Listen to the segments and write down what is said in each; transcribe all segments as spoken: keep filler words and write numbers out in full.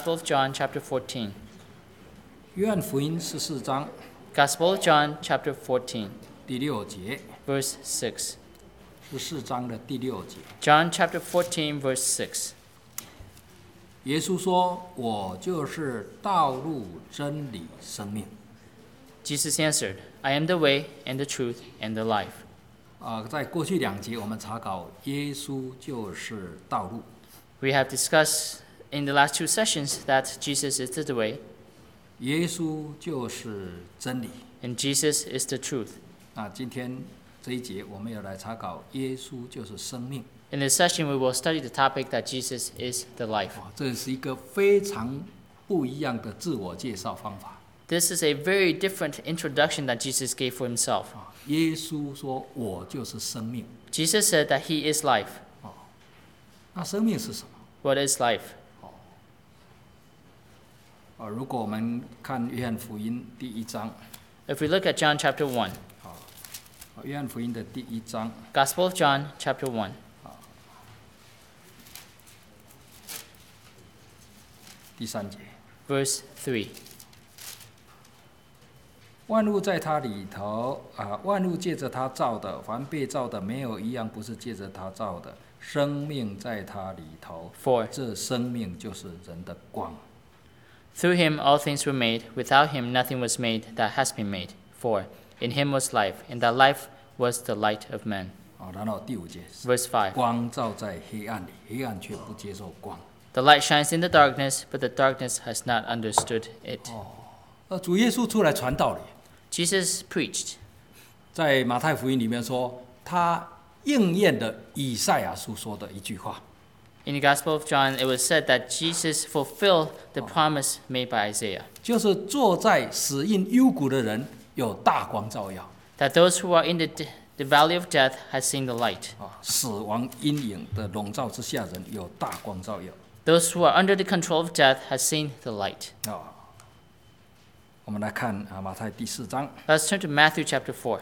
Gospel of John, chapter fourteen. 约翰福音十四章 Gospel of John, chapter fourteen, 第六节， verse six. 十四章的第六节， John chapter fourteen, verse six. 耶稣说：“我就是道路、真理、生命。” Jesus answered, I am the way, and the truth, and the life. 啊、在过去两节我们查考，耶稣就是道路。 We have discussed in the last two sessions that Jesus is the way, 耶稣就是真理。 and Jesus is the truth. 那今天这一节我们要来查考，耶稣就是生命。 In this session, we will study the topic that Jesus is the life. 哇，这是一个非常不一样的自我介绍方法。 This is a very different introduction that Jesus gave for himself. 啊，耶稣说：“我就是生命。 Jesus said that he is life. ” 那生命是什么？ What is life? 啊，如果我们看约翰福音第一章， If we look at John chapter one, 啊，约翰福音的第一章， Gospel of John chapter one, 第三节， verse three. 万物在他里头啊，万物借着他造的，凡被造的，没有一样不是借着他造的。生命在他里头， Four. 这生命就是人的光。 Through him all things were made. Without him nothing was made that has been made. For in him was life, and that life was the light of men. 啊，然后第五节， Verse five. 光照在黑暗里，黑暗却不接受光。 The light shines in the darkness, but the darkness has not understood it. 呃，主耶稣出来传道理， Jesus preached. 在马太福音里面说，他应验了以赛亚书说的一句话。 In the Gospel of John, it was said that Jesus fulfilled the promise made by Isaiah, 就是坐在死荫幽谷的人有大光照耀 that those who are in the, the valley of death had seen the light. 啊，死亡阴影的笼罩之下人有大光照耀 Those who are under the control of death had seen the light. 啊。我们来看啊，马太第四章 Let's turn to Matthew chapter four.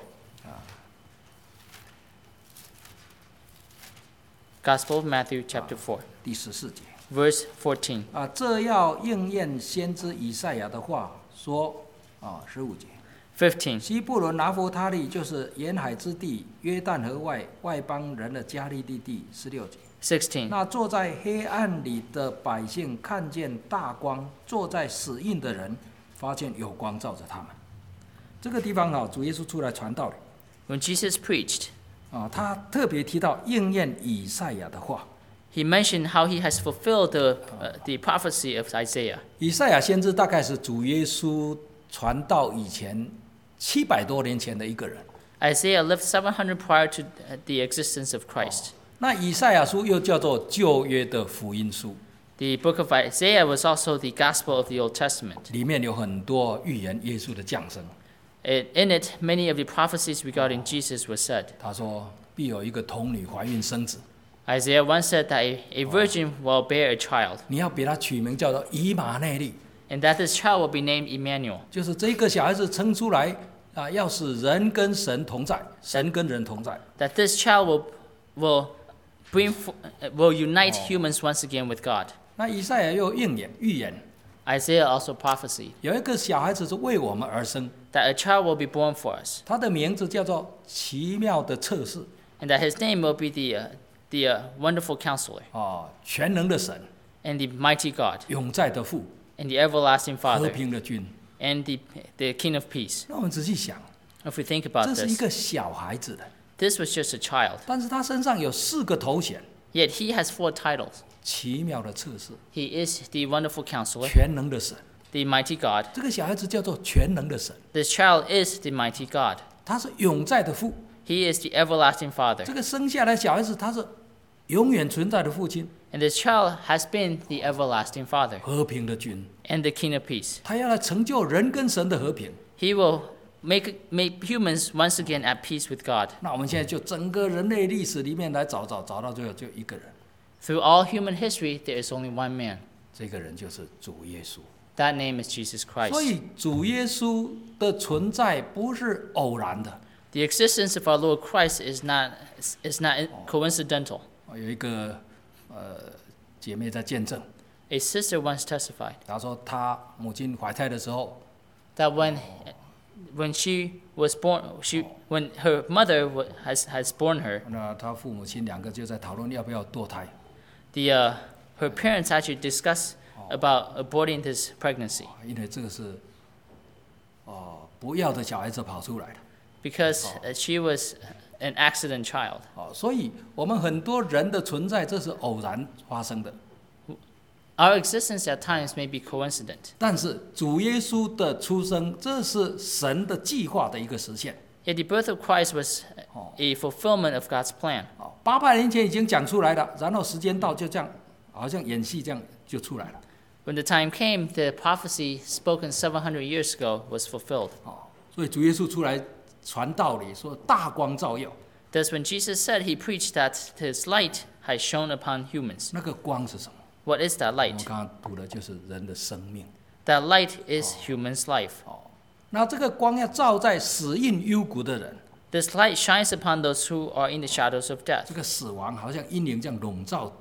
Gospel of Matthew chapter four, 第十四节 verse fourteen. 啊，这要应验先知以赛亚的话说啊，十五节， fifteen. 西布伦拿弗他利就是沿海之地，约旦河外外邦人的加利利地，十六节。 sixteen. 那坐在黑暗里的百姓看见大光，坐在死荫的人发现有光照着他们。这个地方啊，主耶稣出来传道理 When Jesus preached, 啊，他特别提到应验以赛亚的话。 he mentioned how he has fulfilled the, uh, the prophecy of Isaiah. 以赛亚先知大概是主耶稣传道以前七百多年前的一个人。 Isaiah lived seven hundred prior to uh, the existence of Christ. 那以赛亚书又叫做旧约的福音书， The book of Isaiah was also the gospel of the Old Testament. 里面有很多预言耶稣的降生。 It, in it, many of the prophecies regarding Jesus were said. 他说必有一个童女怀孕生子， Isaiah once said that a, a virgin will bear a child, 你要给他取名叫做以马内利， and that this child will be named Emmanuel. 就是这个小孩子生出来啊，要使人跟神同在，神跟人同在。 That this child will, will, bring, fo- uh, will unite humans once again with God. 那以赛亚又应验预言， Isaiah also prophesied 有一个小孩子是为我们而生， that a child will be born for us, 他的名字叫做奇妙的测试 and that his name will be the, uh, the uh, wonderful counselor, 啊，全能的神， and the mighty God, 永在的父， and the everlasting 和 Father, 平的君。 and the, the King of Peace. 那我们仔细想， If we think about 这是一 this, 个小孩子的， this was just a child, 但是他身上有四个头衔： yet he has four titles. 奇妙的测试， He is the wonderful counselor, 全能的神。 the mighty God. 这个小孩子叫做全能的神， This child is the mighty God. 他是永在的父。 He is the everlasting Father. 这个生下来小孩子，他是永远存在的父亲， And this child has been the everlasting Father 和平的君。 and the King of Peace. 他要来成就人跟神的和平。 He will make, make humans once again at peace with God. 那我们现在就整个人类历史里面来找找，找到最后就一个人， Through all human history, there is only one man. 这个人就是主耶稣。 That name is Jesus 所 Christ. 以主耶稣的存在不是偶然的。 The existence of our Lord Christ is not, is not coincidental. 有一个呃姐妹在见证， A sister once testified 他说他母亲怀胎的时候， that when when she was born, she when her mother wa- has has born her, 那他父母亲两个就在讨论要不要堕胎， the uh, her parents actually discussed about aborting this pregnancy 因为这个是哦不要的小孩子跑出来的。 because uh, she was an accident child. 哦，所以我们很多人的存在，这是偶然发生的。 Our existence at times may be coincident, 但是主耶稣的出生，这是神的计划的一个实现。 yet the birth of Christ was a fulfillment of God's plan. 哦，八百年前已经讲出来了，然后时间到，就这样，好像演戏这样就出来了。 When the time came, the prophecy spoken seven hundred years ago was fulfilled. 哦，所以主耶稣出来传道理，说大光照耀， Thus, when Jesus said he preached that his light has shone upon humans, 那个光是什么？ what is that 我们 light? 刚刚读的就是人的生命。 That light is human's life. 哦，那这个光要照在死荫幽谷的人， This light shines upon those who are in the shadows of death. 这个死亡好像阴影这样笼罩，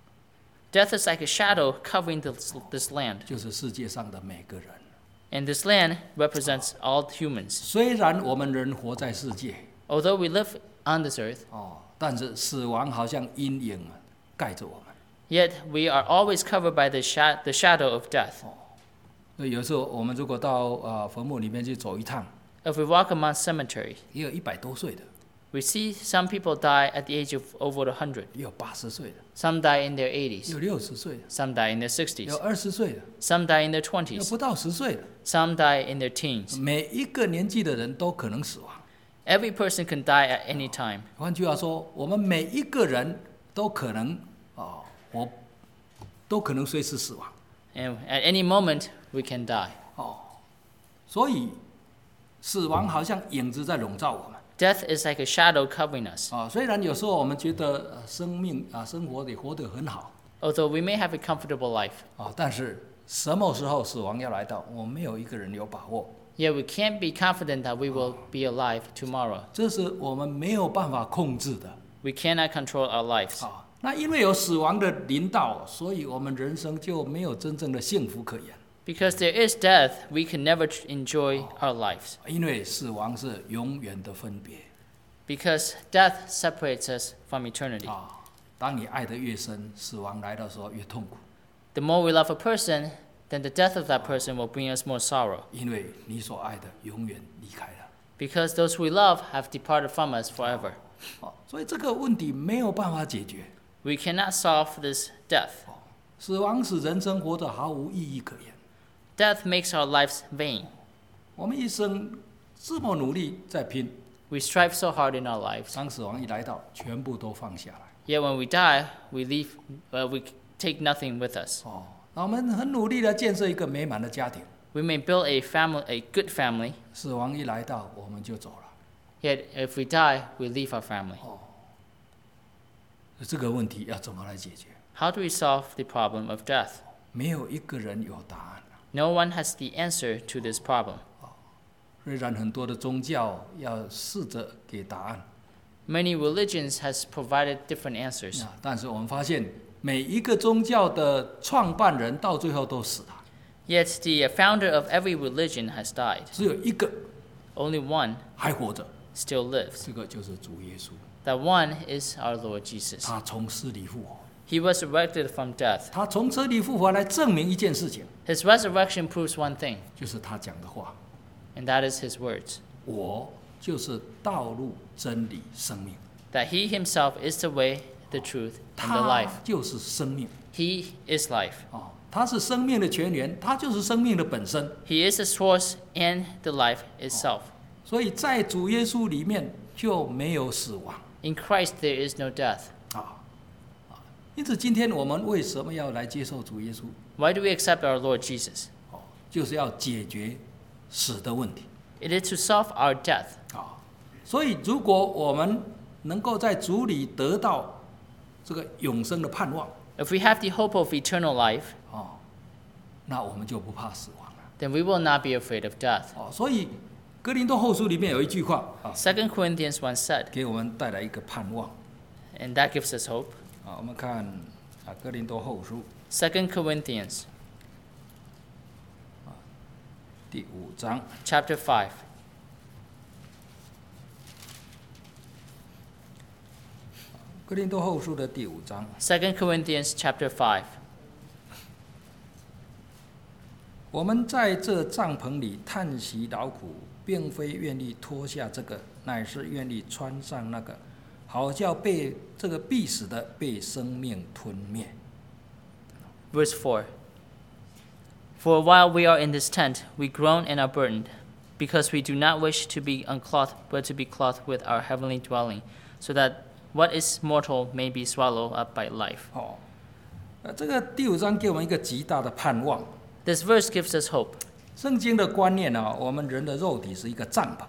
Death is like a shadow covering this, this land, 就是世界上的每个人。 and this land represents all humans. 虽然我们人活在世界， Although we live on this earth, 哦，但是死亡好像阴影盖着我们。 yet we are always covered by the, sha- the shadow of death. 所以有时候我们如果到呃坟墓里面去走一趟， If we walk among cemeteries, 也有一百多岁的， we see some people die at the age of over one hundred. 也有八十岁的， Some die in their 也 eighties. 有六十岁的， Some die in their 有 sixties. 二十岁的， Some die in their 有 twenties. 不到十岁的。 Some die in their teens. 每一个年纪的人都可能死亡。 Every person can die at any time. 换句话说，我们每一个人都可能啊，我都可能随时死亡。 And at any moment, we can die. 哦，所以死亡好像影子在笼罩我们。 Death is like a shadow covering us. 啊，虽然有时候我们觉得呃生命啊生活得活得很好 Although we may have a comfortable life, 啊，但是什么时候死亡要来到，我们没有一个人有把握。 yet we can't be confident that we will be alive tomorrow. 这是我们没有办法控制的 We cannot control our lives. 啊。那因为有死亡的临到，所以我们人生就没有真正的幸福可言。 Because there is death, we can never tr- enjoy our lives. 因为死亡是永远的分别 Because death separates us from eternity. 啊。当你爱得越深，死亡来的时候越痛苦， The more we love a person, then the death of that person will bring us more sorrow. 因为你所爱的永远离开了。 Because those we love have departed from us forever. 啊，所以这个问题没有办法解决。 We cannot solve this death. 死亡使人生活得毫无意义可言。 Death makes our lives vain. 我们一生这么努力在拼， We strive so hard in our lives. 当死亡一来到，全部都放下来。 Yet when we die, we leave, uh, we take nothing with us. 哦，那我们很努力的建设一个美满的家庭， We may build a family, a good family, 死亡一来到，我们就走了。 yet if we die, we leave our family. 哦，这个问题要怎么来解决？ How do we solve the problem of death? 没有一个人有答案。 No one has the answer to this problem. 虽然很多的宗教要试着给答案， Many religions has provided different answers. 啊，但是我们发现每一个宗教的创办人到最后都死了， Yet the founder of every religion has died. 只有一个 Only one 还活着， still lives. 这个就是主耶稣。 That one is our Lord Jesus. 他从死里复活， He was resurrected from death. 他从死里复活来证明一件事情， His resurrection proves one thing, 就是他讲的话： and that is his words. 我就是道路、真理、生命。 That he himself is the way, the truth, and the 他 life. 就是生命 He is life. 啊，他是生命的泉源，他就是生命的本身。 He is the source and the life itself. 所以在主耶稣里面就没有死亡 In Christ there is no death. 啊啊！因此，今天我们为什么要来接受主耶稣？ Why do we accept our Lord Jesus? 哦，就是要解决死的问题 It is to solve our death. 啊。所以，如果我们能够在主里得到这个永生的盼望 If we have the hope of eternal life, 啊，那我们就不怕死亡了 then we will not be afraid of death. 哦。所以，哥林多后书里面有一句话啊， Second Corinthians one said, 给我们带来一个盼望 and that gives us hope. 啊。我们看啊，哥林多后书 Second Corinthians 第五章， chapter five. 哥林多后书的第五章。 Second Corinthians chapter five. 我们在这帐篷里叹息劳苦，并非愿意脱下这个，乃是愿意穿上那个，好叫被这个必死的被生命吞灭。 Verse four. For while we are in this tent, we groan and are burdened, because we do not wish to be unclothed, but to be clothed with our heavenly dwelling, so that what is mortal may be swallowed up by life. 哦，呃，这个第五章给我们一个极大的盼望。 This verse gives us hope. 圣经的观念啊，我们人的肉体是一个帐篷，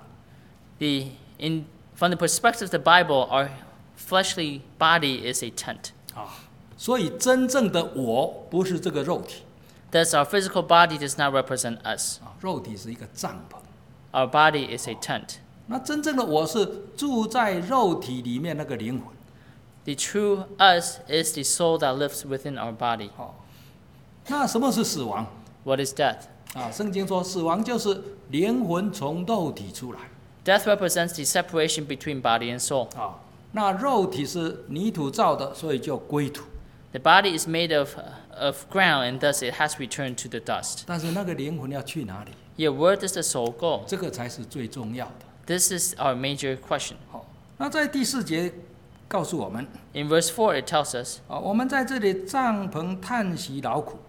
The, in, from the perspective of the Bible, our fleshly body is a tent. 啊，所以真正的我不是这个肉体， Thus, our physical body does not represent us. 啊，肉体是一个帐篷。 Our body is a tent. 那真正的我是住在肉体里面那个灵魂。 The true us is the soul that lives within our body. 哦，那什么是死亡？ What is death? 啊，圣经说死亡就是灵魂从肉体出来。 Death represents the separation between body and soul. 啊，那肉体是泥土造的，所以就归土。 The body is made of, of ground, and thus it has returned to the dust. 但是那个灵魂要去哪里？ Yet where does the soul go? 这个才是最重要的。 This is our major question. 好，那在第四节告诉我们， In verse four, it tells us 啊，我们在这里帐篷叹息劳苦。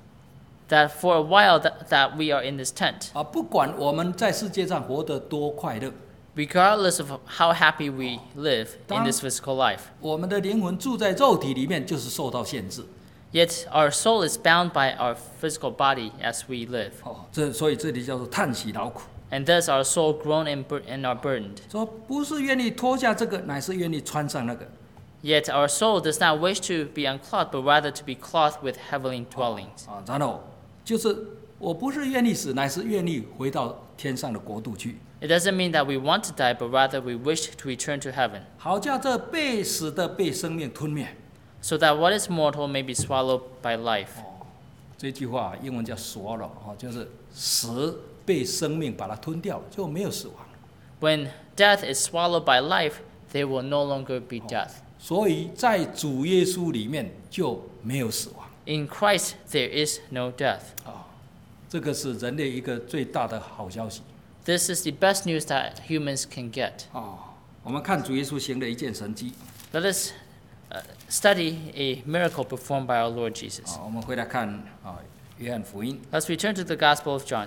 that for a while that, that we are in this tent, 啊，不管我们在世界上活得多快乐， regardless of how happy we live in 当- this physical life, 我们的灵魂住在肉体里面，就是受到限制。 yet our soul is bound by our physical body as we live. 哦，这所以这里叫做叹息劳苦。 And thus our soul groan and, bur- and are burdened. 说不是愿意脱下这个，乃是愿意穿上那个。 Yet our soul does not wish to be unclothed, but rather to be clothed with heavenly dwellings. 啊，然后就是我不是愿意死，乃是愿意回到天上的国度去。 It doesn't mean that we want to die, but rather we wish to return to heaven, 好叫这被死的被生命吞灭。 so that what is mortal may be swallowed by life. 这句话英文叫 swallow， 哦，就是死被生命把它吞掉了，就没有死亡了。 When death is swallowed by life, there will no longer be death. 所以在主耶稣里面就没有死亡。 In Christ, there is no death. 啊，这个是人类一个最大的好消息。 This is the best news that humans can get. 啊，我们看主耶稣行的一件神迹。 Let us uh, study a miracle performed by our Lord Jesus. 啊，我们回来看啊，约翰福音， Let's return to the Gospel of John.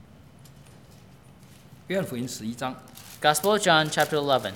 约翰福音十一章 Gospel of John, chapter eleven.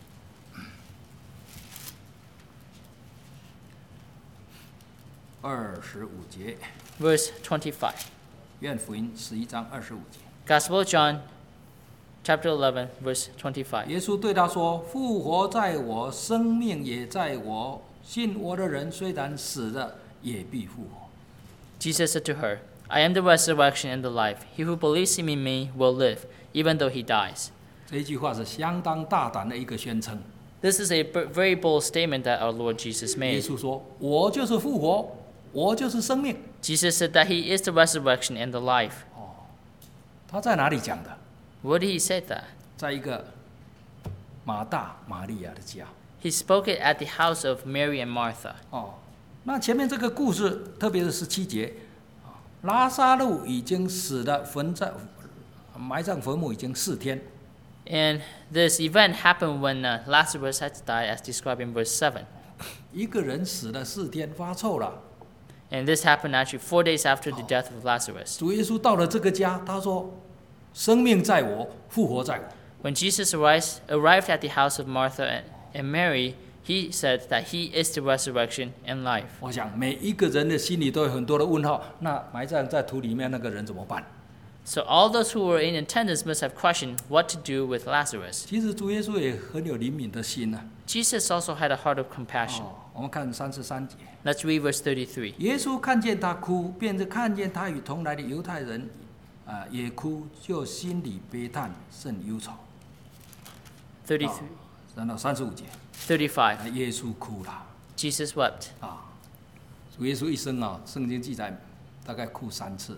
二十五节， Verse twenty-five. 约翰福音十一章二十五节。 Gospel of John, chapter eleven, verse twenty-five. 耶稣对他说：“复活在我，生命也在我。信我的人，虽然死了，也必复活。” Jesus said to her, I am the resurrection and the life. He who believes in me will live, even though he dies. 这一句话是相当大胆的一个宣称。 This is a b- very bold statement that our Lord Jesus 耶 made. 稣说：“我就是复活，我就是生命。 Jesus said that he is the resurrection and the life. ” 他在哪里讲的？ Where did he say that? 在一个马大、玛利亚的家。 He spoke it at the house of Mary and Martha. 哦，那前面这个故事，特别是十七节，拉萨路已经死了，坟在埋葬坟墓已经四天。 And this event happened when uh, Lazarus had to die, as described in verse seven. 一个人死了四天，发臭了。 And this happened actually four days after the death of Lazarus. 主耶稣到了这个家，他说：“生命在我，复活在我。” When Jesus arrived, arrived at the house of Martha and, and Mary, he said that he is the resurrection and life. 我想每一个人的心里都有很多的问号。那埋葬在土里面那个人怎么办？ So all those who were in attendance must have questioned what to do with Lazarus. 其实主耶稣也很有怜悯的心呢、 Jesus also had a heart of 啊。 compassion. 哦，我们看三十三节， Let's read verse thirty-three. 耶稣看见他哭，便是看见他与同来的犹太人，啊、也哭，就心里悲叹，甚忧愁。 thirty-three, 然后三十五节， thirty-five. 耶稣哭了 Jesus wept. 啊。 主耶稣一生啊，圣经记载大概哭三次。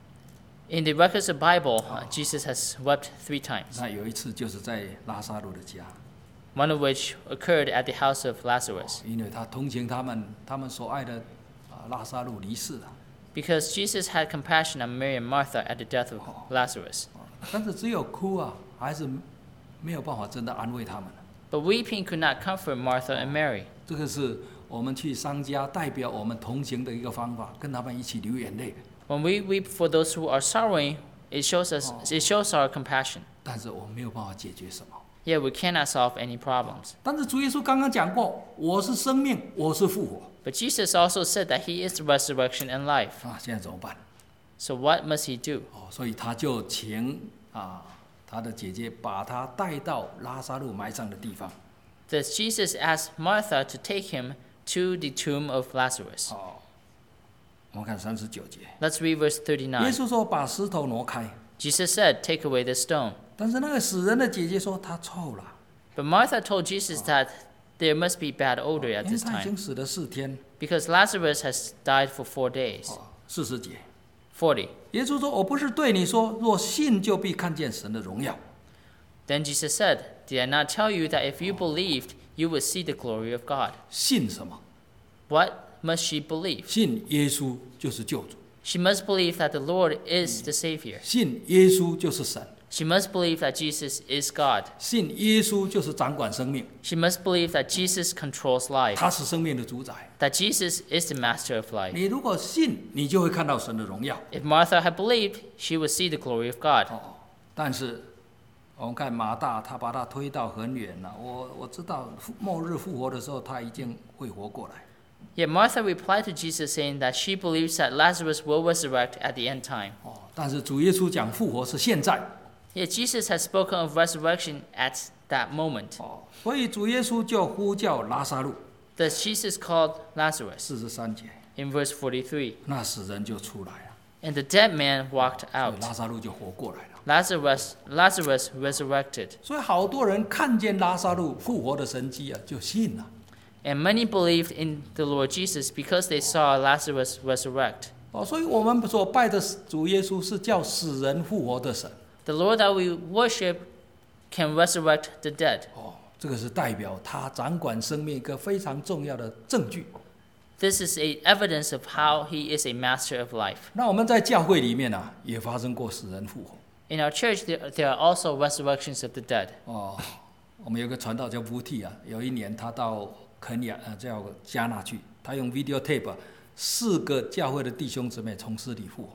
In the records of the Bible, uh, Jesus has wept three times, 那有一次就是在拉萨路的家， one of which occurred at the house of Lazarus, 因为他同情他们，他们所爱的啊拉萨路离世了。 because Jesus had compassion on Mary and Martha at the death of Lazarus. 但是只有哭啊，还是没有办法真的安慰他们。 But weeping could not comfort Martha and Mary. 这个是我们去商家代表我们同情的一个方法，跟他们一起流眼泪。 When we weep for those who are sorrowing, it shows us, it shows our compassion. 但是我们没有办法解决什么。 Yet we cannot solve any problems. 但是主耶稣刚刚讲过，我是生命，我是复活 But Jesus also said that He is the resurrection and life. 啊！现在怎么办？ So what must He do? 哦，所以他就请啊他的姐姐把他带到拉萨路埋葬的地方。 Thus Jesus asked Martha to take Him to the tomb of Lazarus. 哦，我们看三十九节， Let's read verse 耶 thirty-nine. 稣说把石头挪开， Jesus said, "Take away the stone." 但是那个死人的姐姐说他臭了， But Martha told Jesus that there must be bad odor at 因为 this 他已 time 经死了四天。 because Lazarus has died for four days. 哦，四十节， forty. 耶稣说：“我不是对你说，若信就必看见神的荣耀。 Then Jesus said, "Did I not tell you that if you believed, you would see the glory of God?" 信什么？ What must she believe? 信耶稣就是救主， She must believe that the Lord is the Savior. 信耶稣就是神， She must believe that Jesus is God. 信耶稣就是掌管生命， She must believe that Jesus controls life, 他是生命的主宰。 that Jesus is the master of life. 你如果信，你就会看到神的荣耀。 If Martha had believed, she would see the glory of God. 哦，但是我们看马大，他把他推到很远了。我我知道复末日复活的时候，他一定会活过来。 Yet Martha replied to Jesus, saying that she believes that Lazarus will resurrect at the end time. 哦，但是主耶稣讲复活是现在。 Yet Jesus has spoken of resurrection at that moment. 哦，所以主耶稣就呼叫拉萨路。 Thus Jesus called Lazarus 四十三节， in verse forty-three, 那死人就出来了， and the dead man walked 所以 out. 拉萨路就活过来了。 Lazarus, Lazarus resurrected. 所以好多人看见拉萨路复活的神迹啊，就信了。 And many believed in the Lord Jesus because they saw Lazarus resurrect. 哦，所以我们所拜的主耶稣是叫死人复活的神。 The Lord that we worship can resurrect the dead. 哦，这个是代表他掌管生命一个非常重要的证据。 This is a evidence of how he is a master of life. 那我们在教会里面啊，也发生过死人复活。 In our church, there, there are also resurrections of the dead. 哦，我们有个传道叫乌蒂啊，有一年他到肯亚呃叫加纳去，他用 video tape 四个教会的弟兄姊妹从死里复活。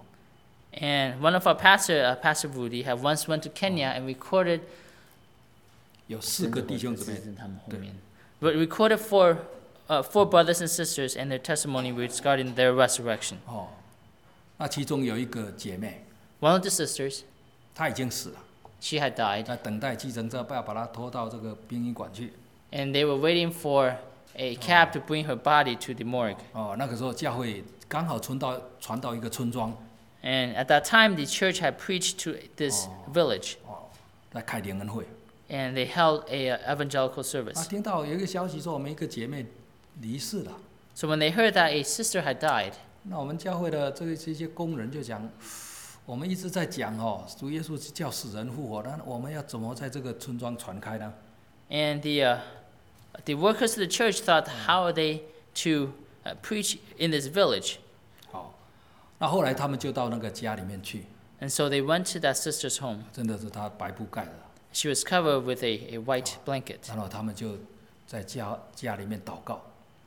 And one of our pastor, uh, Pastor Rudy, had once went to Kenya and recorded 有四个弟兄姊妹，对， but recorded four, uh, four brothers and sisters and their testimony regarding their resurrection. 哦，那其中有一个姐妹， One of the sisters, 她已经死了， she had died, 在等待计程车要把她拖到这个殡仪馆去。 and they were waiting for a cab to bring her body to the morgue. 哦，那个时候教会刚好传到传到一个村庄， And at that time, the church had preached to this village, 哦，在开联恩会。 and they held a uh, evangelical 啊， service. 听到有一个消息说我们一个姐妹离世了， So when they heard that a sister had died, 那我们教会的这个这些工人就讲，我们一直在讲哦，主耶稣叫死人复活，那我们要怎么在这个村庄传开呢？ and the uh, the workers of the church thought, how are they to uh, preach in this village? 好，那后来他们就到那个家里面去， And so they went to that sister's home. 真的是他白布盖的， She was covered with a, a white blanket. 然后他们就在家家里面祷告，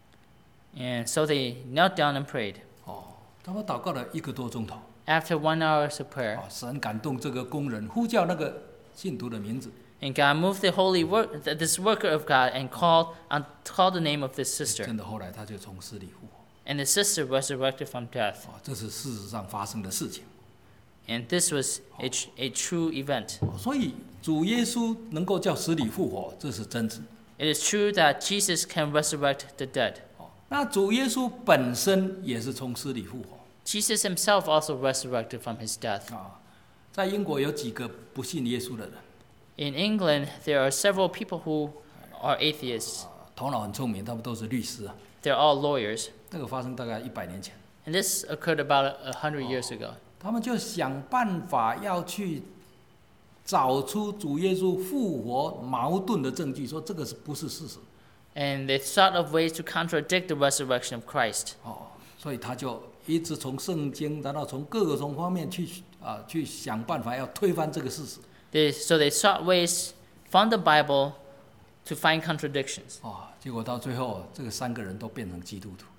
And so they knelt down and prayed. 哦，他们祷告了一个多钟头， After one hour of prayer, 哦，神感动这个工人，呼叫那个信徒的名字， and God moved the holy work, th- this worker of God, and called on called the name of this sister. 真的后来他就从死里复活， And the sister resurrected from death. 哦，这是事实上发生的事情。 And this was a, tr- a true event. 所以主耶稣能够叫死里复活，这是真实。 It is true that Jesus can resurrect the dead. 那主耶稣本身也是从死里复活 Jesus himself also resurrected from his death. 啊。在英国有几个不信耶稣的人， In England, there are several people who are atheists. 啊头脑很聪明，他们都是律师啊。 They're all lawyers. 这个发生大概一百年前。 And this occurred about a hundred years ago. 他们就想办法要去找出主耶稣复活矛盾的证据，说这个是不是事实？ And they thought of ways to contradict the resurrection of Christ. 哦，所以他就一直从圣经，然后从各种方面去啊去想办法要推翻这个事实。 They, so they sought ways from the Bible to find contradictions. 哦，结果到最后，这个三个人都变成基督徒。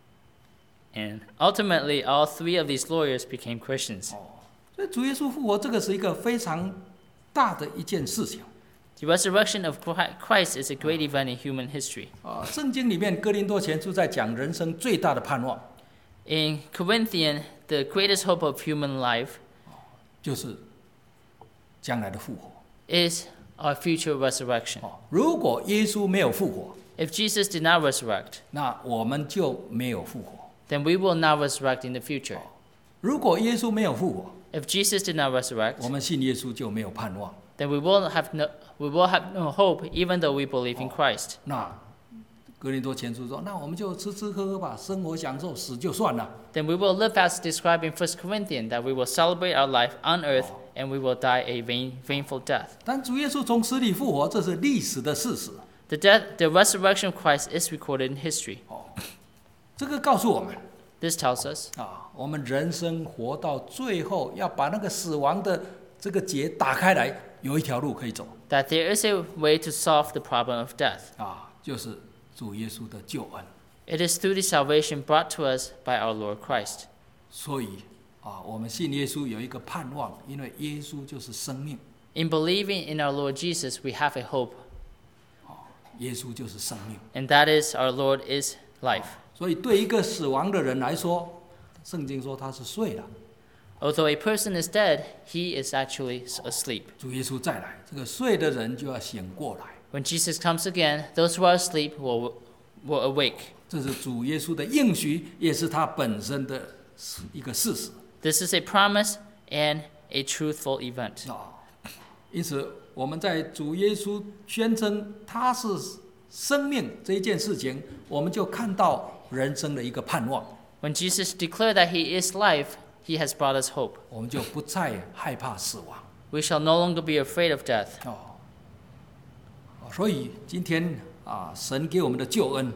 And ultimately, all three of these lawyers became Christians. 哦，所以主耶稣复活这个是一个非常大的一件事情。 The resurrection of Christ is a great event in human history. 啊，圣经里面哥林多前书在讲人生最大的盼望， In Corinthian, the greatest hope of human life 就是将来的复活。 is our future resurrection. 哦，如果耶稣没有复活， If Jesus did not resurrect, 那我们就没有复活。 then we will not resurrect in the future. 如果耶稣没有复活， If Jesus did not 我 resurrect, 们信耶稣就没有盼望。 then we will have no, we will have no hope, even though we believe in Christ. 那哥林多前书说，那我们就吃吃喝喝吧，生活享受，死就算了。 Then we will live as described in First Corinthians, that we will celebrate our life on earth and we will die a vain, vainful death. 但主耶稣从死里复活，这是历史的事实。 The death, the resurrection of Christ is recorded in history. 哦，这个告诉我们 This tells us 啊，我们人生活到最后，要把那个死亡的这个结打开来，有一条路可以走 that there is a way to solve the problem of death. 啊，就是主耶稣的救恩。 It is through the salvation brought to us by our Lord Christ. 所以啊，我们信耶稣有一个盼望，因为耶稣就是生命， In believing in our Lord Jesus, we have a hope, 耶稣就是生命。 and that is our Lord is life. 所以对一个死亡的人来说，圣经说他是睡了。 Although a person is dead, he is actually asleep. 主耶稣再来，这个睡的人就要醒过来。 When Jesus comes again, those who are asleep will, will awake. 这是主耶稣的应许，也是他本身的一个事实。 This is a promise and a truthful event. 啊，因此我们在主耶稣宣称他是生命这一件事情，我们就看到人生的一个盼望。 When Jesus declared that he is life, he has brought us hope. 我们就不再害怕死亡。 We shall no longer be afraid of death. 哦，所以今天啊，神给我们的救恩，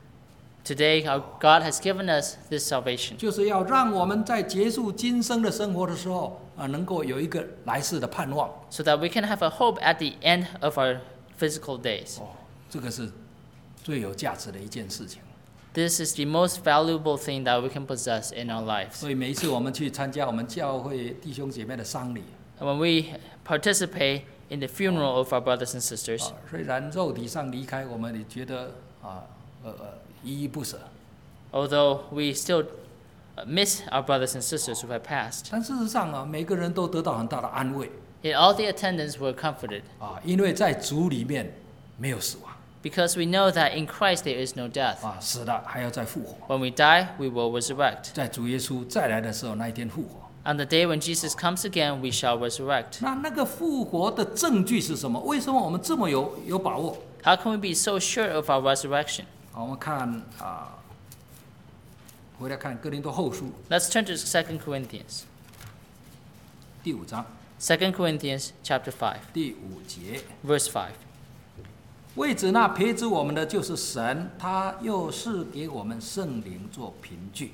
Today, our God has given us this salvation 就是要让我们在结束今生的生活的时候啊，能够有一个来世的盼望。 so that we can have a hope at the end of our physical days. 哦，这个是最有价值的一件事情。 This is the most valuable thing that we can possess in our lives. 所以每一次我们去参加我们教会弟兄姐妹的丧礼， And when we participate in the funeral of our brothers and sisters, 啊，虽然肉体上离开我们，也觉得啊呃呃依依不舍， although we still uh, miss our brothers and sisters who have passed, 但事实上啊，每个人都得到很大的安慰 yet all the attendants were comforted 啊，因为在主里面没有死亡 because we know that in Christ there is no death. 啊，死了还要再复活， When we die, we will resurrect. 在主耶稣再来的时候那一天复活。 On the day when Jesus comes again, we shall resurrect. 那那个复活的证据是什么？为什么我们这么有有把握？ How can we be so sure of our resurrection? 好，我们看啊，回来看哥林多后书 Let's turn to Second Corinthians. 第五章 Second Corinthians chapter five, 第五节。 verse five. 为此，那培植我们的就是神，他又是给我们圣灵做凭据。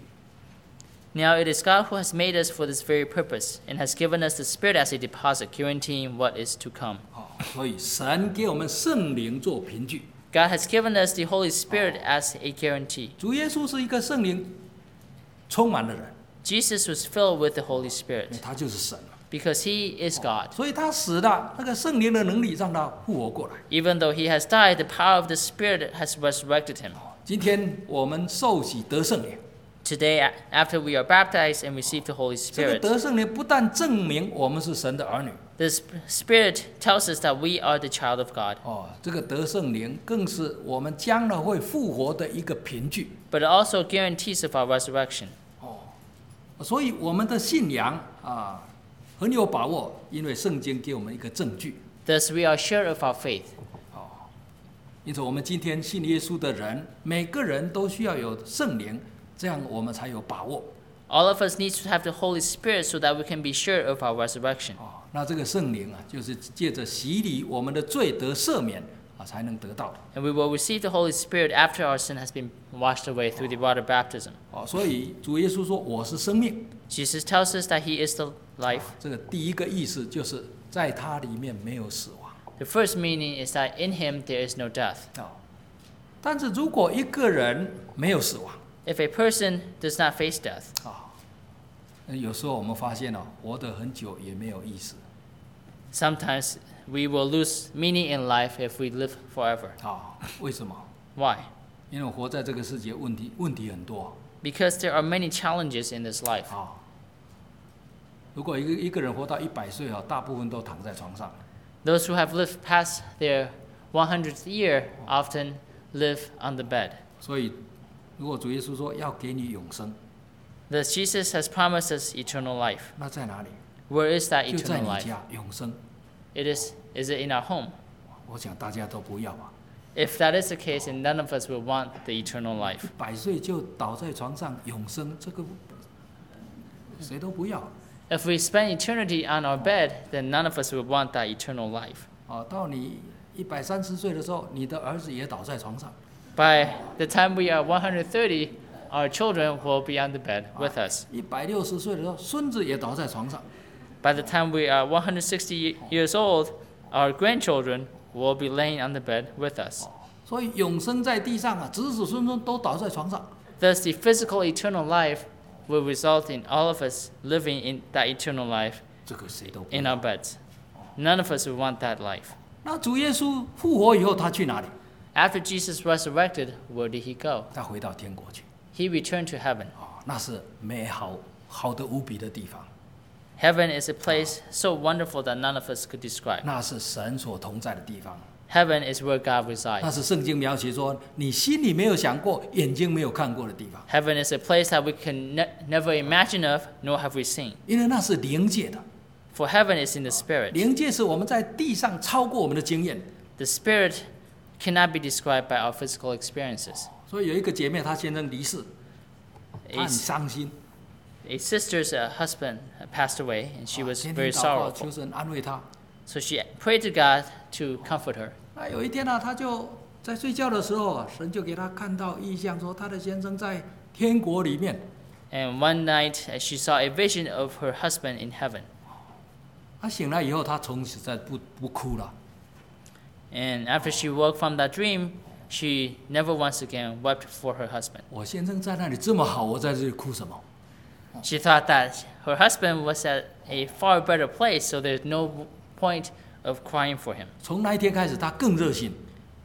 Now it is God who has made us for this very purpose, and has given us the Spirit as a deposit, guaranteeing what is to come. 哦，所以神给我们圣灵做凭据。 God has given us the Holy Spirit as a guarantee. 主耶稣是一个圣灵充满的人， Jesus was filled with the Holy 因为 Spirit 他就是神了， because he is God. 所以他死了，那个圣灵的能力让他复活过来。 Even though he has died, the power of the Spirit has resurrected him. 今天我们受洗得圣灵， Today, a- after we are baptized and receive the Holy 这个 Spirit, 得圣灵不但证明我们是神的儿女， the Sp- Spirit tells us that we are the child of God. 哦，这个得圣灵更是我们将来会复活的一个凭据。 But it also guarantees of our resurrection. 所以我们的信仰啊很有把握，因为圣经给我们一个证据。 Thus, we are sure of our faith. 因此，我们今天信耶稣的人，每个人都需要有圣灵这样我们才有把握。 All of us need to have the Holy Spirit so that we can be sure of our resurrection. 哦，那这个圣灵啊，就是借着洗礼，我们的罪得赦免啊，才能得到的。 And we will receive the Holy Spirit after our sin has been washed away through the water baptism. 哦，所以主耶稣说：“我是生命。 Jesus tells us that He is the life. 这个第一个意思就是在他里面没有死亡。 The first meaning is that in Him there is no death. 哦，但是如果一个人没有死亡， If a person does not face death, 啊、有时候我们发现哦，活得很久也没有意思。 sometimes we will lose meaning in life if we live forever. 啊、为什么？ Why? 因为活在这个世界，问题问题很多。 Because there are many challenges in this life. 啊、如果一个一个人活到一百岁啊，大部分都躺在床上。 Those who have lived past their one hundredth year often live on the bed. 所以，如果主耶稣说要给你永生， Thus, Jesus has promised us eternal life. 那在哪里？ Where is that 就在 eternal 你 life? 家永生。 It is, is it in our home? 我想大家都不要吧。 If that is the case, then none of us will want the eternal 一 life. 百岁就倒在床上永生，这个谁都不要。 If we spend eternity on our bed, then none of us will want that eternal life. 啊，到你一百三十岁的时候，你的儿子也倒在床上。 By the time we are one hundred thirty, our children will be on the bed with us. 一百六十岁的时候，孙子也倒在床上。 By the time we are one hundred sixty years old, our grandchildren will be laying on the bed with us. 所以永生在地上啊，子子孙孙都倒在床上。 Thus, the physical eternal life will result in all of us living in that eternal life 这个谁都不 in 要。 our beds. None of us will want that life. 那主耶稣复活以后，他去哪里？ After Jesus resurrected, where did he go? 他回到天国去。 He returned to heaven. 啊，那是美好、好的无比的地方， Heaven is a place so wonderful that none of us could describe. 那是神所同在的地方。 Heaven is where God 那 resides. 是圣经描写说，你心里没有想过，眼睛没有看过的地方， Heaven is a place that we can ne- never imagine of, nor have we seen. 因为那是灵界的。 For heaven is in the spirit. 灵界是我们在地上超过我们的经验。 The spirit cannot be described by our physical experiences. 所以有一个姐妹，她先生离世，她 A, 很伤心， a sister's uh, husband passed away, and she 啊 was 天 very 天祷告， sorrowful. 求神安慰她。 So she prayed to God to comfort her. 那有一天呢、她就在睡觉的时候啊，神就给她看到异象，说她的先生在天国里面。 And one night, uh, she saw a vision of her husband in heaven. 她醒来以后，她从此再不不哭了。 And after she woke from that dream, she never once again wept for her husband. 我先生在那里这么好，我在这里哭什么？ She thought that her husband was at a far better place, so there's no point of crying for him. 从那一天开始，她更热心。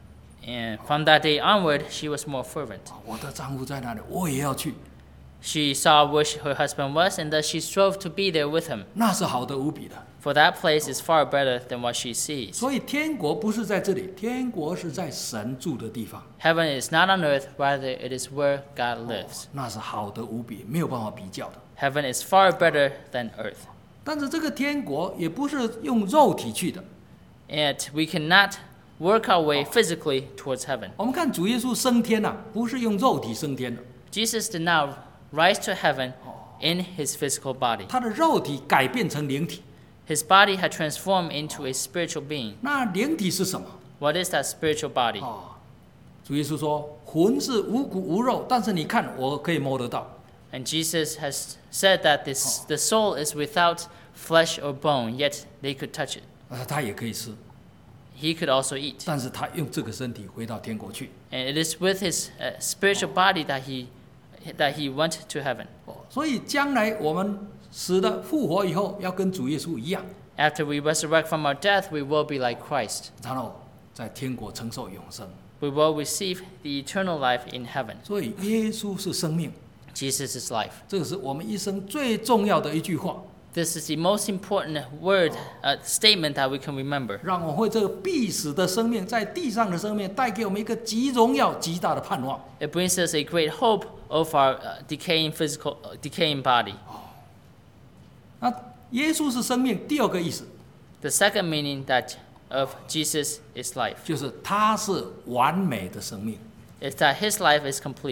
And from that day onward, she was more fervent. 我的丈夫在那里，我也要去。 She saw where she- her husband was, and thus she strove to be there with him. 那是好的无比的。 For that place is far better than what she sees. 所以天国不是在这里，天国是在神住的地方。 Heaven is not on earth, rather it is where God lives. 那是好的无比，没有办法比较的。 Heaven is far better than earth. 但是这个天国也不是用肉体去的。 And we cannot work our way physically towards heaven. 我们看主耶稣升天呐、啊，不是用肉体升天的， Jesus did not rise to heaven in his physical body. 他的肉体改变成灵体。 His body had transformed into a spiritual being. 那灵体是什么？ What is that spiritual body? 哦，主耶稣说，魂是无骨无肉，但是你看，我可以摸得到。 And Jesus has said that this, the soul is without flesh or bone, yet they could touch it. 呃，他也可以吃， He could also eat. 但是他用这个身体回到天国去。 And it is with his uh, spiritual body that he, that he went to heaven. 哦，所以将来我们死了复活以后，要跟主耶稣一样， After we resurrect from our death, we will be like Christ. 然后在天国承受永生。 We will receive the eternal life in heaven. 所以耶稣是生命， Jesus is life. 这个是我们一生最重要的一句话， This is the most important word, uh, statement that we can remember. 让我们会这个必死的生命，在地上的生命，带给我们一个极荣耀、极大的盼望。 It brings us a great hope of our uh, decaying physical, uh, decaying body. 那耶稣是生命，第二个意思 The second meaning that of Jesus is life 就是他是完美的生命。 is that his life is complete.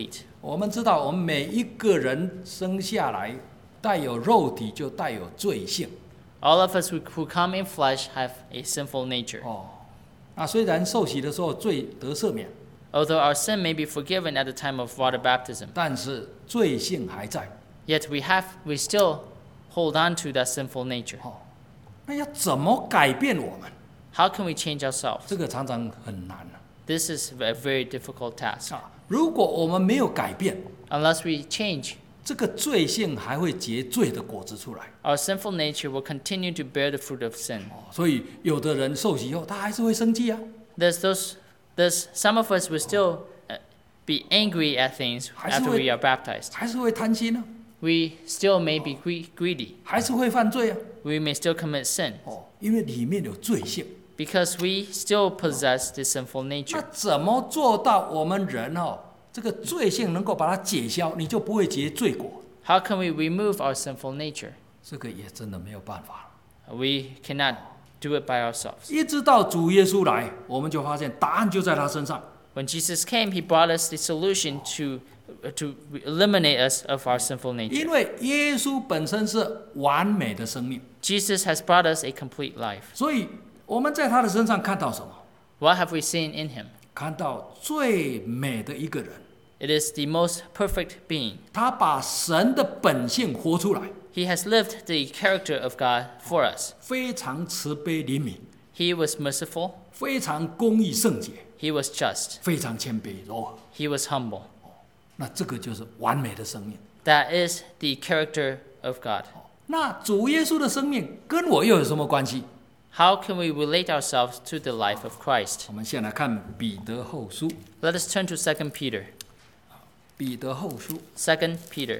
我们知道，我们每一个人生下来带有肉体，就带有罪性。 All of us who, who come in flesh have a sinful nature. 哦，那虽然受洗的时候罪得赦免， Although our sin may be forgiven at the time of water baptism, 但是罪性还在。 yet we have we still hold on to that sinful nature. 哦，那要怎么改变我们？ How can we change ourselves? 这个常常很难啊。 This is a very difficult task. 啊，如果我们没有改变， Unless we change, 这个罪性还会结罪的果子出来。 our sinful nature will continue to bear the fruit of sin. 哦，所以有的人受洗以后，他还是会生气啊。 There's those, there's some of us will still uh, be angry at things 还是 after 会 we are baptized. 还是会贪心啊， We still may be gre- greedy. 还是会犯罪啊。 We may still commit sin 哦，因为里面有罪性。 because we still possess this sinful 那 nature. 怎么做到我们人哦，这个罪性能够把它解消，你就不会结罪果？ How can we remove our sinful nature? 这个也真的没有办法了。 We cannot do it by ourselves. 一直到主耶稣来，我们就发现答案就在他身上。 When Jesus came, he brought us the solution to, to eliminate us of our sinful 因 nature. 为耶稣本身是完美的生命， Jesus has brought us a complete life. 所以我们在他的身上看到什么？ What have we seen in him? 看到最美的一个人， It is the most perfect being. 他把神的本性活出来， He has lived the character of God for us. 非常慈悲怜悯， He was merciful. 非常公义圣洁， He was just. 非常谦卑柔和。 He was humble. 那这个就是完美的生命。 That is the character of God. 那主耶稣的生命跟我又有什么关系？ How can we relate ourselves to the life of Christ? 我们先来看彼得后书， Let us turn to Second Peter. 彼得后书 Second Peter,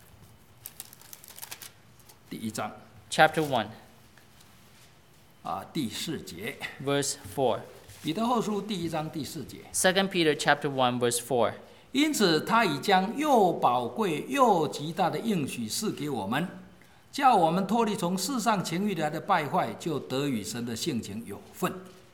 第一章 chapter one, 啊第四节， verse four. 彼得后书第一章第四节。 Second Peter chapter one, verse four. 因此，他已将又宝贵又极大的应许赐给我们，叫我们脱离从世上情欲来的败坏，就得与神的性情有份。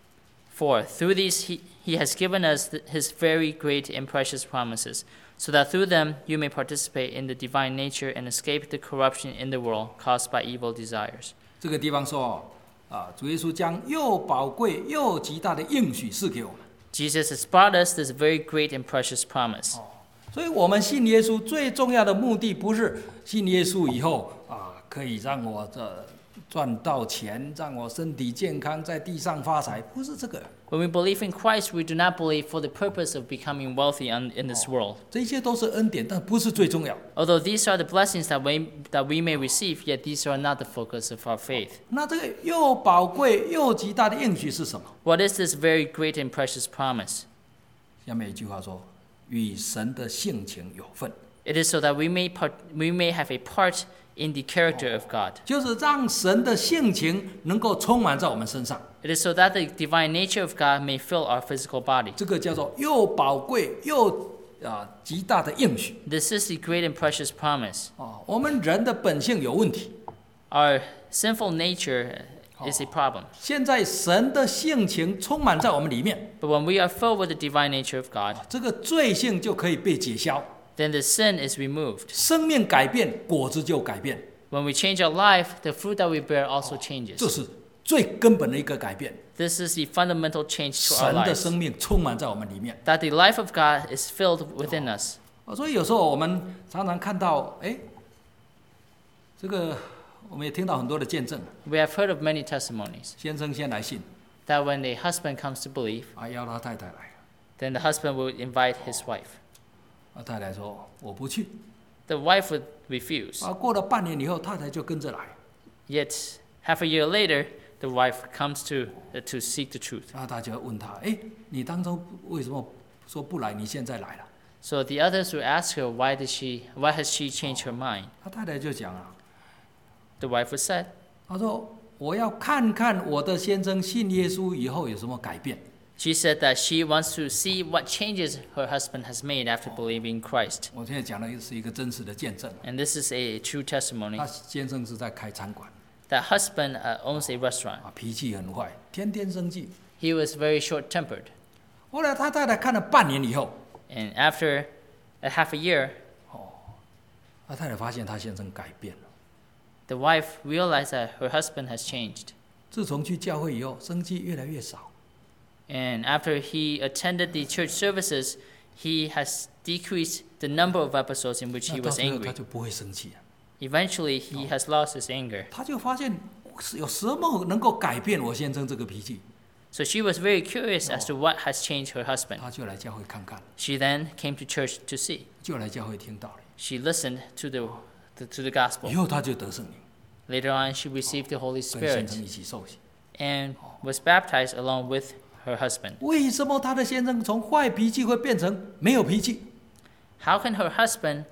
For through these he, he has given us th- his very great and precious promises, so that through them you may participate in the divine nature and escape the corruption in the world caused by evil desires. 这个地方说，啊，主耶稣将又宝贵又极大的应许赐给我们。 Jesus has brought us this very great and precious promise. 所以，我们信耶稣最重要的目的，不是信耶稣以后啊，可以让我这赚到钱，让我身体健康，在地上发财，不是这个。 When we believe in Christ, we do not believe for the purpose of becoming wealthy on, in this world. 这些都是恩典，但不是最重要。 Although these are the blessings that we, that we may receive, yet these are not the focus of our faith. 那这个又宝贵又极大的应许是什么？ What is this very great and precious promise? 下面一句话说：“与神的性情有份。” It is so that we may, part, we may have a part in the character of God. 就是让神的性情能够充满在我们身上。 It is so that the divine nature of God may fill our physical body. 这个叫做又宝贵又啊极大的应许 This is the great and precious promise. 哦。我们人的本性有问题， Our sinful nature is a problem. 现在神的性情充满在我们里面， But when we are filled with the divine nature of God, 这个罪性就可以被解消， then the sin is removed. 生命改变，果子就改变， When we change our life, the fruit that we bear also changes. 这是最根本的一个改变。 This is the fundamental change to our 神的 lives. 生命充满在我们里面。 That the life of God is filled within us. 哦，所以有时候我们常常看到，哎，这个我们也听到很多的见证。 We have heard of many testimonies 先生先来信， that when the husband comes to believe, 啊，邀他太太来， then the husband will invite his wife. 啊，太太说我不去， The wife would refuse. 啊，过了半年以后，太太就跟着来， Yet, half a year later, the wife comes to, uh, to seek the truth. 然后大家问他，哎，你当初为什么说不来？你现在来了？ So the others would ask her, why did she, why has she changed her mind? 他太太就讲啊， The wife would say, 他说我要看看我的先生信耶稣以后有什么改变。 she said that she wants to see what changes her husband has made after believing Christ. 我现在讲的是一个真实的见证， And this is a true testimony. 他先生是在开餐馆， That husband uh, owns a restaurant. 啊，脾气很坏，天天生气。 He was very short-tempered. 后来他太太看了半年以后， And after At half a year, 那太太发现她先生改变了。 the wife realized that her husband has changed. 自从去教会以后，生气越来越少。 And after he attended the church services, he has decreased the number of episodes in which 那 he 到 was 最后 angry. 他就不会生气了。 Eventually, he has lost his anger. 他就发现有什么能够改变我先生这个脾气， So she was very curious as to what has changed her husband. 他就来教会看看， She then came to church to see. 就来教会听道理， She listened to the, the to the 以 gospel. 后他就得圣灵， Later on, she received the Holy 跟先 Spirit 生一起受洗。 and was baptized along with her husband. 为什么他的先生从坏脾气会变成没有脾气？ How can her husband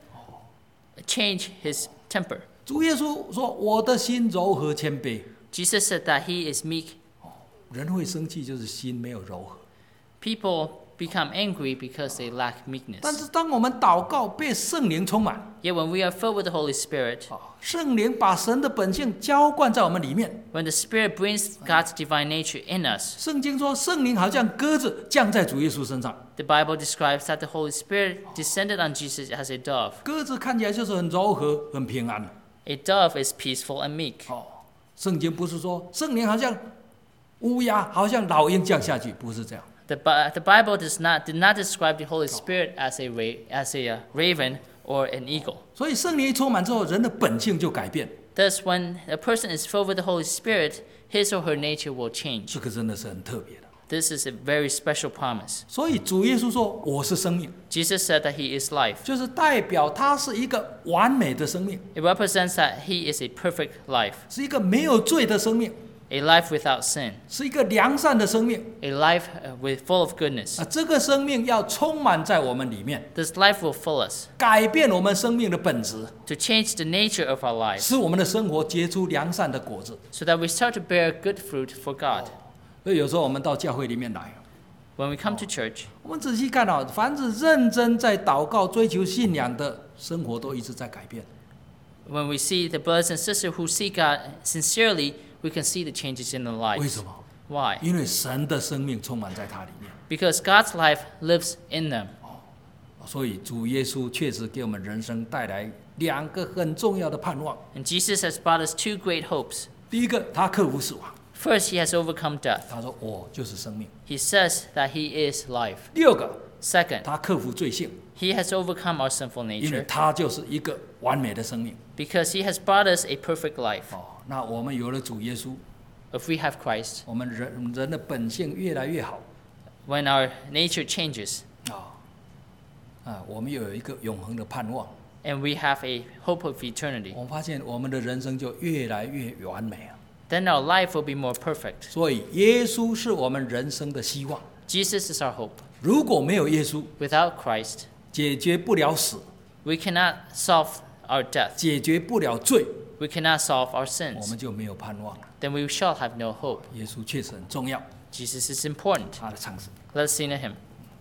change his temper? 主耶稣说：“我的心柔和谦卑。 Jesus said that he is meek. ” 人会生气，就是心没有柔和。 People become angry because they lack 但 meekness. 是当我们祷告被圣灵充满， Yet when we are filled with the Holy Spirit, 圣灵把神的本性浇灌在我们里面。 when the Spirit brings God's divine nature in us, 圣经说，圣灵好像鸽子降在主耶稣身上。 the Bible describes that the Holy Spirit descended on Jesus as a dove. 鸽子看起来就是很柔和、很平安。 A dove is peaceful and meek. 哦，圣经不是说圣灵好像乌鸦，好像老鹰降下去，不是这样。 The, Bi- the Bible does not did not describe the Holy Spirit as a ra- as a uh, raven or an eagle. 所以圣灵一充满之后，人的本性就改变。 Thus, when a person is filled with the Holy Spirit, his or her nature will change. 这个真的是很特别的。 This is a very special promise. 所以主耶稣说：“我是生命”， Jesus said that he is life. 就是代表他是一个完美的生命， It represents that he is a perfect life, 是一个没有罪的生命， a life without sin, 是一个良善的生命。 a life uh, with full of goodness. 啊，这个生命要充满在我们里面， This life will fill us 改变我们生命的本质， to change the nature of our lives 使我们的生活结出良善的果子。 so that we start to bear good fruit for God. 所以有时候我们到教会里面来， When we come to church, 我们仔细看到，凡是认真在祷告、追求信仰的生活，都一直在改变。 when we see the brothers and sisters who seek God sincerely, we can see the changes in their 为 lives. 什么？ Why? 因为神的生命充满在他里面， Because God's life lives in them. 所以主耶稣确实给我们人生带来两个很重要的盼望。 And Jesus has brought us two great hopes. 第一个，他克服死亡， First, he has overcome death. 他说：“我就是生命。 He says that he is life. ” 第二个， Second, 他克服罪性， he has overcome our sinful 因为 nature 他就是一个完美的生命。 because he has brought us a perfect life. 哦，那我们有了主耶稣， If we have Christ, 我们人人的本性越来越好 when our nature changes 啊啊，我们又有一个永恒的盼望。 and we have a hope of eternity, 我们发现我们的人生就越来越完美啊。 then our life will be more perfect. 所以耶稣是我们人生的希望。 Jesus is our hope. 如果没有耶稣， Without Christ, 解决不了死， we cannot solve our death. 解决不了罪， We cannot solve our 我 sins. 们就没有盼望了。 Then we shall have no hope. 耶稣确实很重要， Jesus is important. 他的唱诗。 Let's sing a hymn.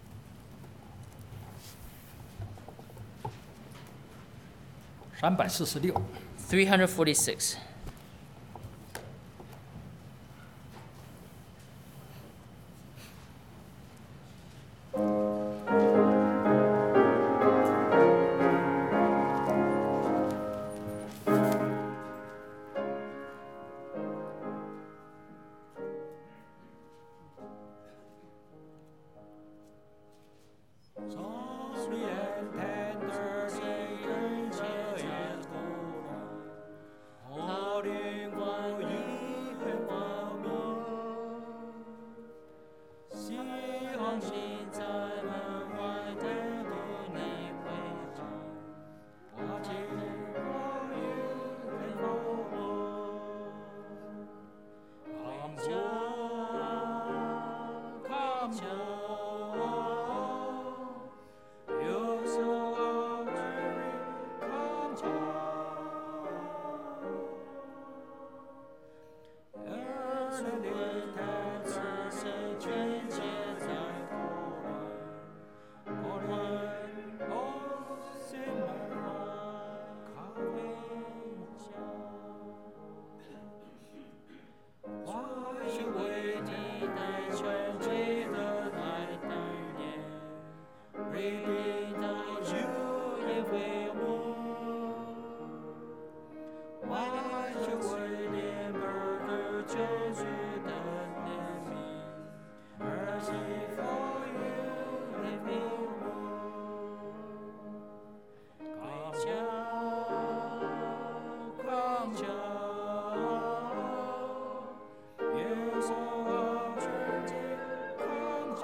三百四十六。 three forty-six. Softly and tenderly, angel is calling, holding for you and for me. 希望你在门外等着你回家，watching for you and for me. Come home, come home. You so are very come home. Early dancers and changes I call. But when all in my heart, coming why you waiting and when we the night time, yeah. Repeat that you 救主的怜悯。Mercy for you, living Lord. 归家，归家，耶稣啊，纯净康好。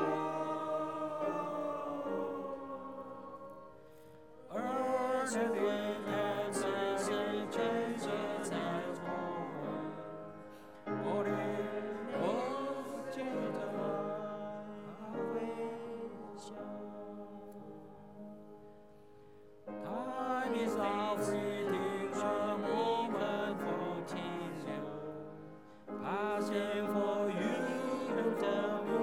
儿女的孩子是纯洁在火温，我的我记得微笑。Time is our fleeting, 让我们不停留。Passing for you and tell me.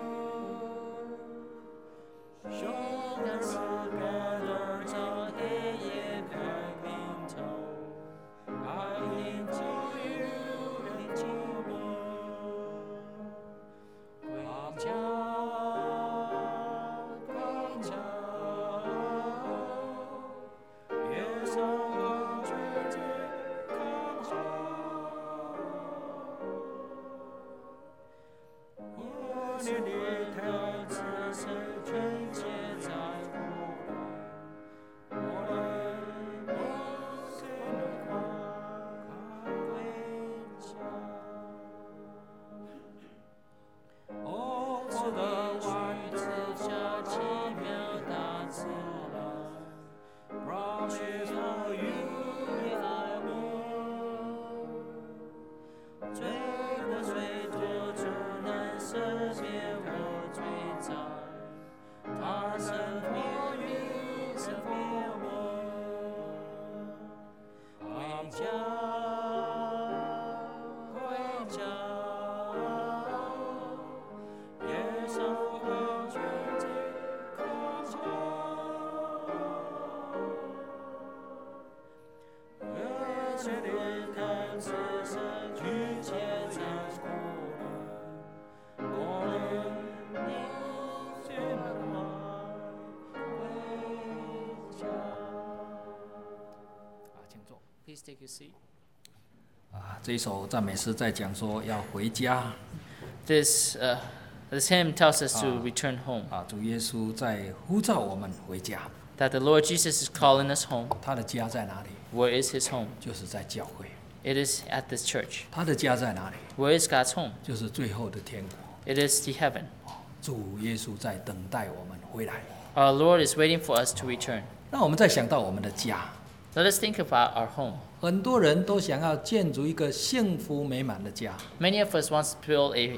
Show us together 在黑夜的尽头。I need to you and to me. 归家，归家。耶稣啊，纯净康好。我你的孩子是纯洁在火温，我的我心快归家。哦，我的万子下奇妙大自然。Promise for you I will. 罪过虽多，主能赦免我罪债。他生活于生活我，回家，回家。耶稣啊，纯净康好。儿女的孩子是拒绝在火里，我能你心怀回家。 啊，请坐。 Please take your seat. 啊，这一首赞美诗在讲说要回家。 This uh, this hymn tells us to Ah. return home. 啊，主耶稣在呼召我们回家。 That the Lord Jesus is calling us home. 他的家在哪里？ Where is His home? 就是在教会。 It is at this church. 他的家在哪里？ Where is God's home? 就是最后的天国。 It is the heaven. 主耶稣在等待我们回来。 Our Lord is waiting for us to return. 那我们再想到我们的家， Let us think about our home. 很多人都想要建筑一个幸福美满的家。 Many of us want to build a,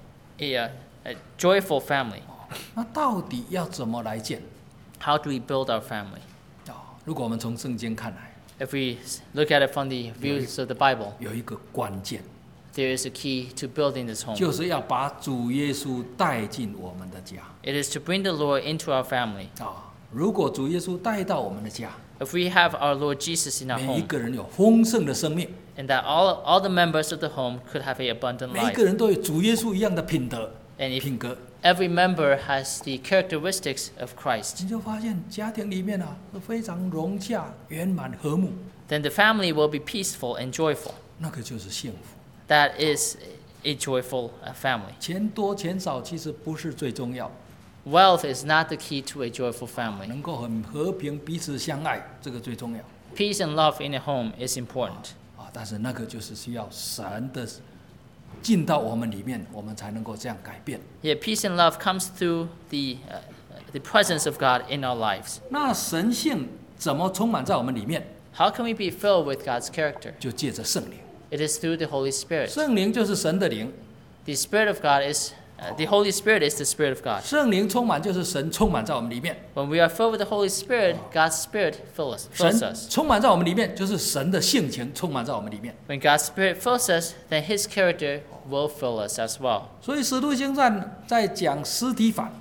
a, a, a joyful family. 那到底要怎么来建？ How do we build our family? 啊，如果我们从圣经看来， If we look at it from the views of the Bible, 有一个关键， there is a key to building this home. 就是要把主耶稣带进我们的家。 It is to bring the Lord into our family. 啊，如果主耶稣带到我们的家， If we have our Lord Jesus in our 每一 home, 个人有丰盛的生命， and that all, all the members of the home could have an abundant 每一 life, 个人都有主耶稣一样的品德、 and if 品格， every member has the characteristics of Christ, 你就发现家庭里面啊是非常融洽、圆满、和睦， then the family will be peaceful and joyful. 那个就是幸福。 That is a joyful uh, family. 钱多钱少其实不是最重要， Wealth is not the key to a joyful family. 能够很和平、彼此相爱，这个最重要 Peace and love in a home is important. 啊。但是那个就是需要神的进到我们里面，我们才能够这样改变。 Yet peace and love comes through the, uh, the presence of God in our lives. 那神性怎么充满在我们里面？ How can we be filled with God's character? 就借着圣灵， It is through the Holy Spirit. 圣灵就是神的灵， The Spirit of God is, uh, the Holy Spirit is the Spirit of God. 圣灵充满就是神充满在我们里面， When we are filled with the Holy Spirit, God's Spirit fills us. Fills 神 us. 充满在我们里面就是神的性情充满在我们里面。 When God's Spirit fills us, then His character will fill us as well. 所以使徒行传在讲司提反，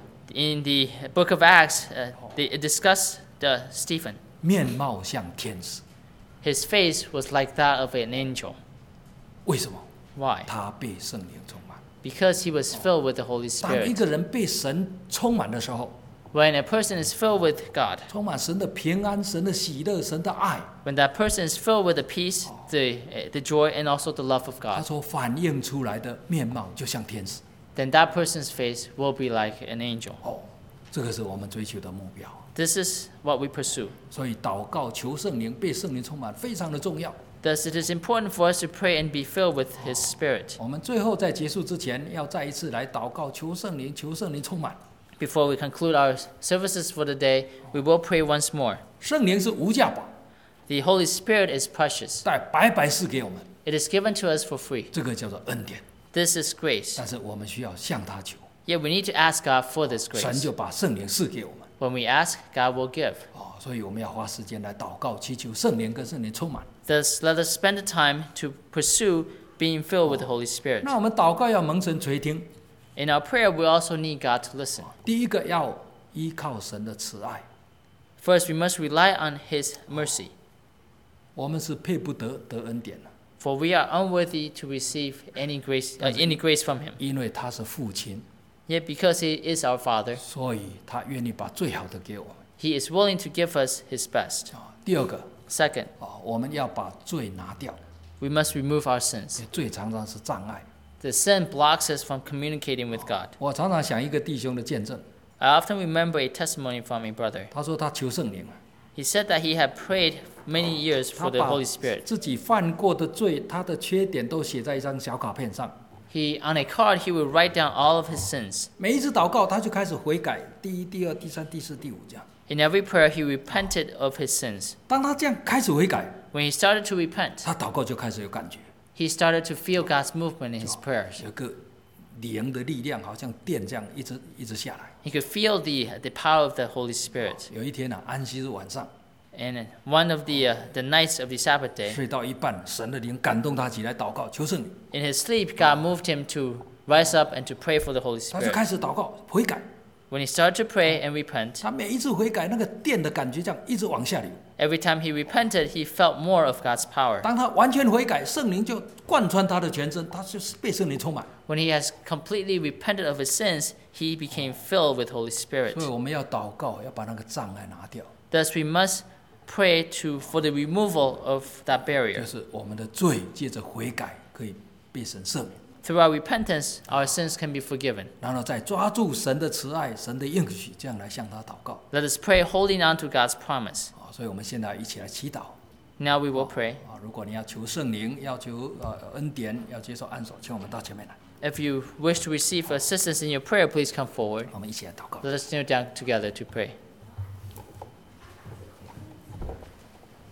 In the book of Acts, uh, they discuss the Stephen. 面貌像天使， His face was like that of an angel. 为什么？ Why? 他被圣灵充满。 Because he was filled with the Holy 当一 Spirit. 个人被神充满的时候， When a person is filled with God, 充满神的平安、神的喜乐、神的爱， when that person is filled with the peace, the, the joy, and also the love of 他 God, 所反映出来的面貌就像天使。 then that person's face will be like an angel. 哦，这个是我们追求的目标。 This is what we pursue. 所以祷告求圣灵，被圣灵充满非常的重要。 Thus, it is important for us to pray and be filled with His Spirit. 我们最后在结束之前，要再一次来祷告求圣灵，求圣灵充满。 Before we conclude our services for the day, we will pray once more. 圣灵是无价宝， The Holy Spirit is precious. 带白白赐给我们， It is given to us for free. 这个叫做恩典。 This is grace. 但是我们需要向他求， Yet we need to ask God for this 神 grace. 就把圣灵赐给我们。 When we ask, God will give. 哦，所以我们要花时间来祷告，祈求圣灵跟圣灵充满。 Thus, let us spend the time to pursue being filled with the Holy Spirit. 那我们祷告要蒙神垂听， In our prayer, we also need God to listen. 第一个要依靠神的慈爱， First, we must rely on His mercy, 我们是配不得得恩典的， for we are unworthy to receive any grace, uh, any grace from Him. 因为他是父亲， Yet, because He is our Father, 所以他愿意把最好的给我们。 He is willing to give us His best. 啊，第二个 Second, 啊，我们要把罪拿掉， we must remove our sins. 罪常常是障碍。 The sin blocks us from communicating with God. 我常常想一个弟兄的见证， I often remember a testimony from a brother. 他说他求圣灵， He said that he had prayed many years 他 for the 把 Holy Spirit. 自己犯过的罪，他的缺点都写在一张小卡片上。 He, on a card, he would write down all of his sins. 每一次祷告，他就开始悔改，第一、第二、第三、第四、第五这样。 In every prayer, he repented of his sins. 当他这样开始悔改， When he started to repent, 他祷告就开始有感觉， he started to feel God's movement in his prayers. 有个灵的力量，好像电这样一直一直下来。 He could feel the, the power of the Holy Spirit. 有一天啊，安息日晚上 And one of the, uh, the nights of the Sabbath day, 睡到一半，神的灵感动他起来祷告求圣灵， in his sleep, God moved him to rise up and to pray for the Holy 他就 Spirit. 开始祷告悔改。 When he started to pray and repent, 他每一次悔改，那个电的感觉这样一直往下流。 every time he repented, he felt more of God's power. 当他完全悔改，圣灵就贯穿他的全身，他就是被圣灵充满。 When he has completely repented of his sins, he became filled with Holy 所 Spirit. 以我们要祷告，要把那个障碍拿掉， Thus, we must pray to for the removal of that 就 barrier. 是我们的罪借着悔改可以被神赦免。 Through our repentance, our sins can be forgiven. 然后再抓住神的慈爱、神的应许，这样来向他祷告。 Let us pray holding on to God's promise. 啊，所以我们现在一起来祈祷。 Now we will pray. 啊，如果你要求圣灵，要求呃恩典，要接受安守，请我们到前面来， If you wish to receive assistance in your prayer, please come forward. 我们一起来祷告。 Let us kneel down together to pray.